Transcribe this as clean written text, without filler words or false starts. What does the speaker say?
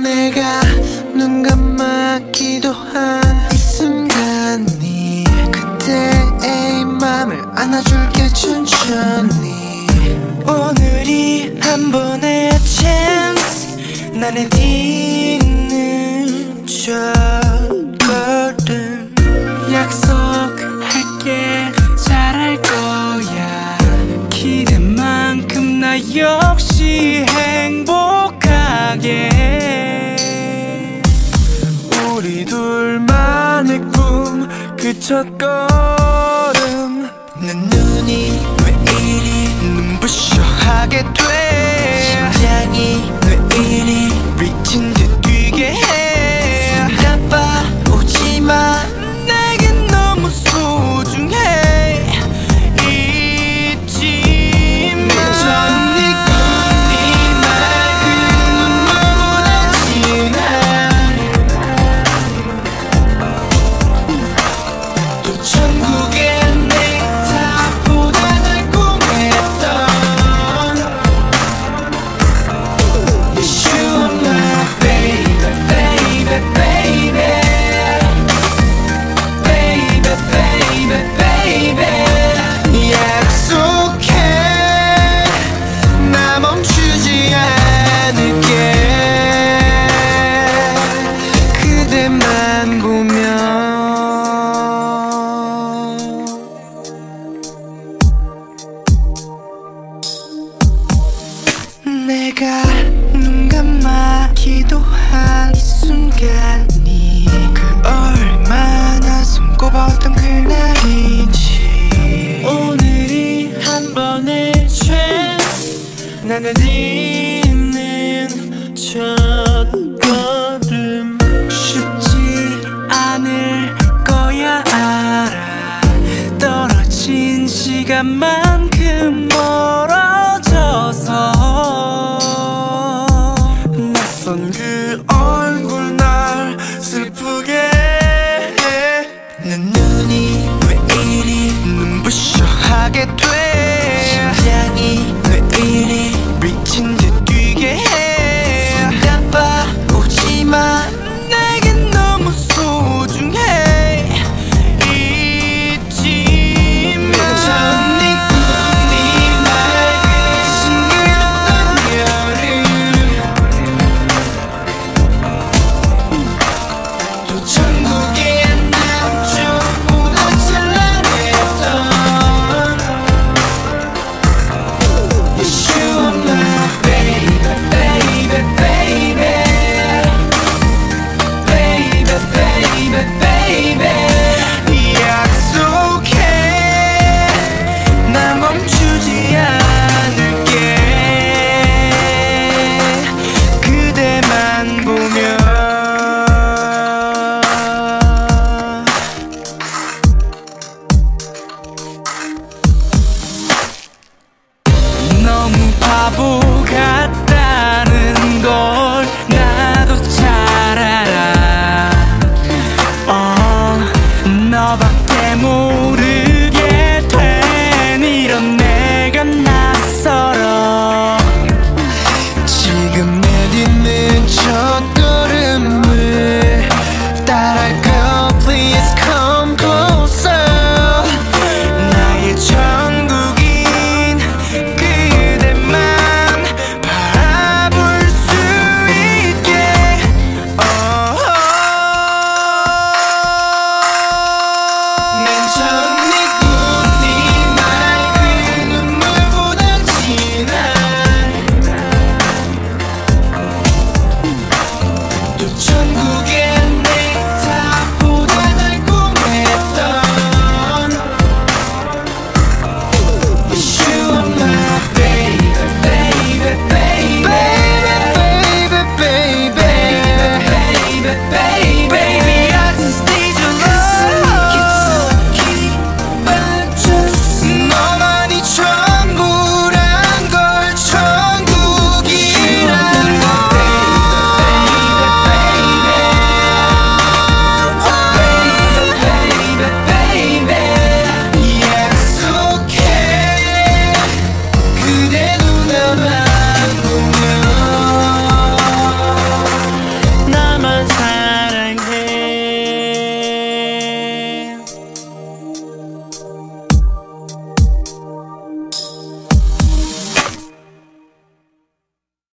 내가 눈 감아 기도한 이 순간이 그때의 맘을 안아줄게 천천히. 오늘이 한 번의 chance, 나는 뒤는 첫걸음. 약속할게 잘할 거야. 기대만큼 나 역시 행복하게. 우리 둘만의 꿈 그 첫걸음. 내 눈이 왜 이리 눈부셔 하게 돼. 심장이 왜 이리 미친 듯 뛰게 해. 다가오지마 내겐 너무 소중해. 잊지 마. 네 꿈, 네 말, 그 눈물보다 진한 또 천국의 넥타보다 달콤했던 Yes, you are my baby, baby, baby. Baby, baby, baby. 약속해 나 멈추지 않을게. 그대만 보면. 내가 눈 감아 기도한 이 순간이 그 얼마나 손꼽았던 그날인지. 오늘이 한 번의 chance, 나는 있는 첫걸음. 쉽지 않을 거야 알아. 떨어진 시간만큼 멀어져서 낯선 그 얼굴 날 슬프게 해. 내 눈이 왜 이리 눈부셔 하게 돼. 심장이 왜 이리 미친 듯 뛰게 해. 다가오지마 내겐 너무 소중해. 잊지 마. 네 꿈, 네 말, 그 싱그럽던 여름. 또 천국의 남쪽보다 찬란했던 Yes, you are my baby, baby, baby. Baby, baby, baby. 약속해 나 멈추지 않을게. 그대만 보면. 너무 바보